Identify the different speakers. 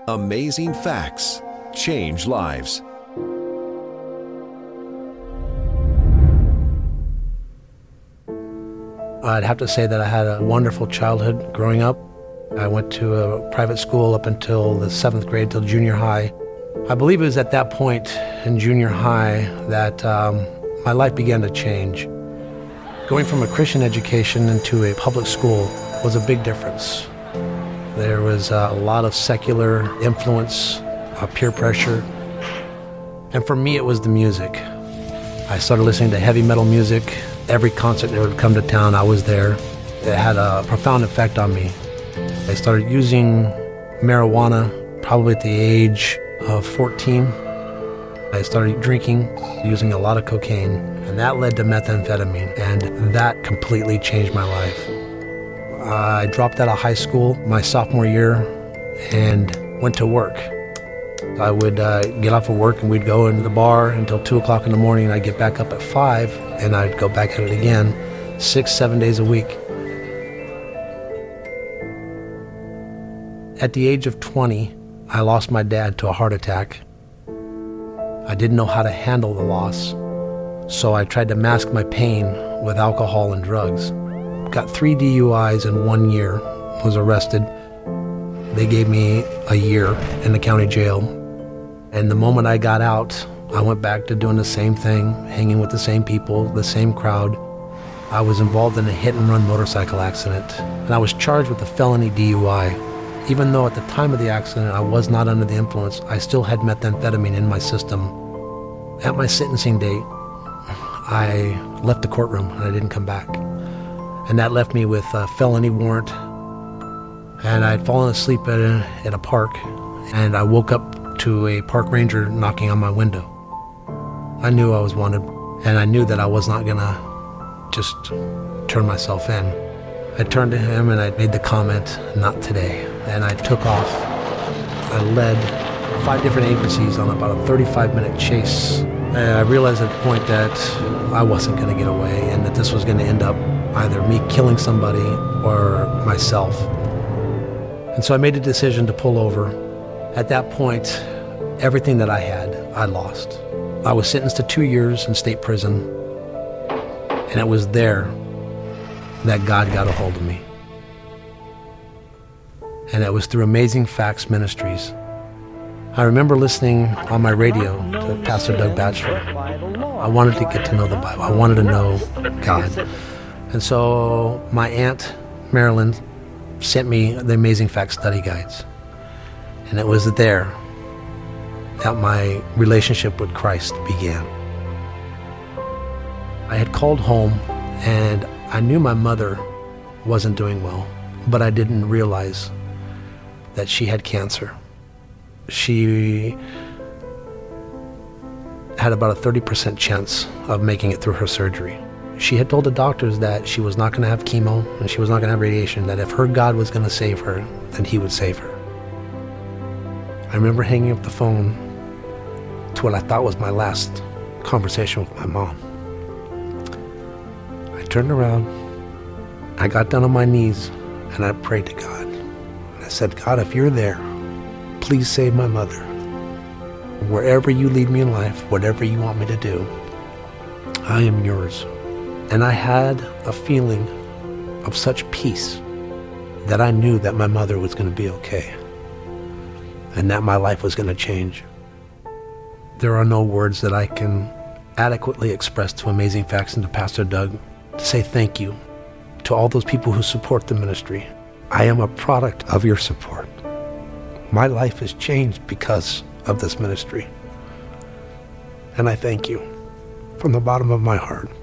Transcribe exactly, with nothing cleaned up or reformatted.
Speaker 1: Amazing facts change lives.
Speaker 2: I'd have to say that I had a wonderful childhood growing up. I went to a private school up until the seventh grade, till junior high. I believe it was at that point in junior high that um, my life began to change. Going from a Christian education into a public school was a big difference. There was uh, a lot of secular influence, uh, peer pressure, and for me it was the music. I started listening to heavy metal music. Every concert that would come to town, I was there. It had a profound effect on me. I started using marijuana probably at the age of fourteen. I started drinking, using a lot of cocaine, and that led to methamphetamine, and that completely changed my life. I dropped out of high school my sophomore year and went to work. I would uh, get off of work and we'd go into the bar until two o'clock in the morning, and I'd get back up at five and I'd go back at it again, six, seven days a week. At the age of twenty, I lost my dad to a heart attack. I didn't know how to handle the loss, so I tried to mask my pain with alcohol and drugs. Got three D U Is in one year, was arrested. They gave me a year in the county jail. And the moment I got out, I went back to doing the same thing, hanging with the same people, the same crowd. I was involved in a hit-and-run motorcycle accident, and I was charged with a felony D U I. Even though at the time of the accident I was not under the influence, I still had methamphetamine in my system. At my sentencing date, I left the courtroom and I didn't come back. And that left me with a felony warrant. And I'd fallen asleep at a, at a park, and I woke up to a park ranger knocking on my window. I knew I was wanted, and I knew that I was not gonna just turn myself in. I turned to him and I made the comment, "Not today," and I took off. I led five different agencies on about a thirty-five minute chase. And I realized at the point that I wasn't gonna get away, and that this was gonna end up either me killing somebody or myself. And so I made a decision to pull over. At that point, everything that I had, I lost. I was sentenced to two years in state prison, and it was there that God got a hold of me. And it was through Amazing Facts Ministries. I remember listening on my radio to Pastor Doug Batchelor. I wanted to get to know the Bible. I wanted to know God. And so my aunt, Marilyn, sent me the Amazing Facts study guides. And it was there that my relationship with Christ began. I had called home, and I knew my mother wasn't doing well, but I didn't realize that she had cancer. She had about a thirty percent chance of making it through her surgery. She had told the doctors that she was not going to have chemo and she was not going to have radiation, that if her God was going to save her, then he would save her. I remember hanging up the phone to what I thought was my last conversation with my mom. I turned around, I got down on my knees, and I prayed to God. And I said, "God, if you're there, please save my mother. Wherever you lead me in life, whatever you want me to do, I am yours." And I had a feeling of such peace that I knew that my mother was going to be okay and that my life was going to change. There are no words that I can adequately express to Amazing Facts and to Pastor Doug to say thank you to all those people who support the ministry. I am a product of your support. My life has changed because of this ministry. And I thank you from the bottom of my heart.